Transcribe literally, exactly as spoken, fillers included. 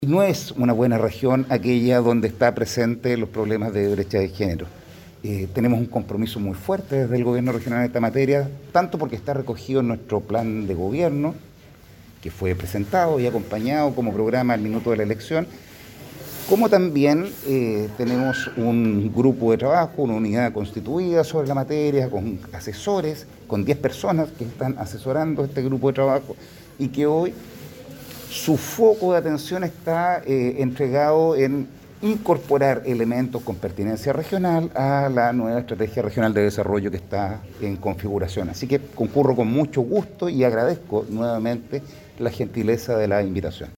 No es una buena región aquella donde está presente los problemas de brecha de género. Eh, tenemos un compromiso muy fuerte desde el gobierno regional en esta materia, tanto porque está recogido en nuestro plan de gobierno, que fue presentado y acompañado como programa al minuto de la elección, como también eh, tenemos un grupo de trabajo, una unidad constituida sobre la materia, con asesores, con diez personas que están asesorando este grupo de trabajo y que hoy su foco de atención está eh, entregado en incorporar elementos con pertinencia regional a la nueva estrategia regional de desarrollo que está en configuración. Así que concurro con mucho gusto y agradezco nuevamente la gentileza de la invitación.